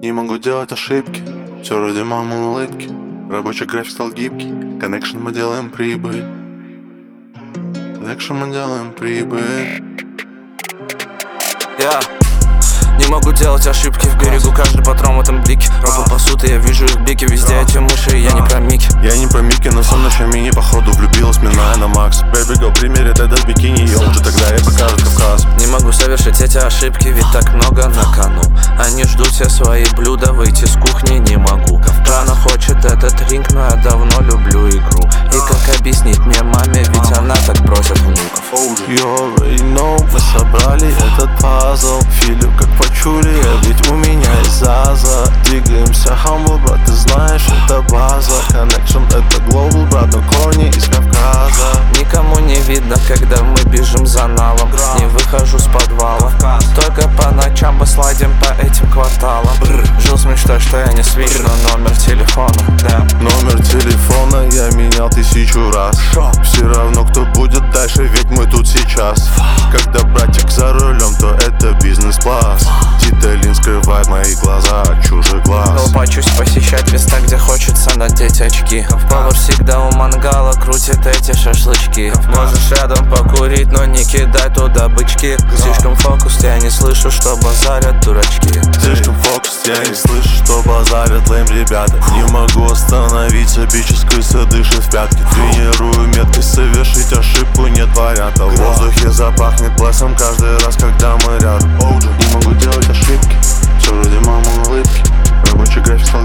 Не могу делать ошибки, все ради мамы улыбки. Рабочий график стал гибкий, коннекшн мы делаем прибыль. Коннекшн мы делаем прибыль. Не могу делать ошибки, в берегу каждый патрон в этом блике. Робот пасут, и я вижу их блики. Везде эти мыши, я не про Мики. Я не про Мики, но сон ночами не походу влюбилась, миная на Макс. Baby girl примерит это в бикини, и он же тогда ей покажет Кавказ. Не могу совершить эти ошибки, ведь так много на кону. Они ждут все свои блюда, выйти с кухни не могу. Рано хочет этот ринг, но я давно люблю игру. И как объяснить мне маме, ведь она так бросит внуков. You already know, мы собрали этот пазл. Филю как почули, ведь у меня есть Заза. Двигаемся humble, брат, ты знаешь, это база. Connection это global, брат, но корни из Кавказа. Никому не видно, когда мы бежим за налом. Не выхожу с подвала, только по ночам мы слайдим по этим кварталам. Жил с мечтой, что я не свикну номер телефона. Номер телефона я менял 1000 раз. Все равно кто будет дальше, ведь мы тут сейчас. Когда братик за рулем, то это бизнес-класс. Титалин скрывает мои глаза от чужих глаз. Лопачусь посещать места, где хочется надеть очки. Повар всегда у мангала крутит эти шашлычки. Можешь рядом покурить, но не кидай туда бычки. Слишком фокус, я не слышу, что базарят дурачки. Слишком фокус, я не слышу, что базарят лейм ребята. Не могу остановиться, бичес крыса дышит в пятки. Тренирую меткость, совершить ошибку нет вариантов. В воздухе запахнет плесом каждый раз, когда мы рядом. Не могу делать ошибки, все ради мамы улыбки. Рабочий график стал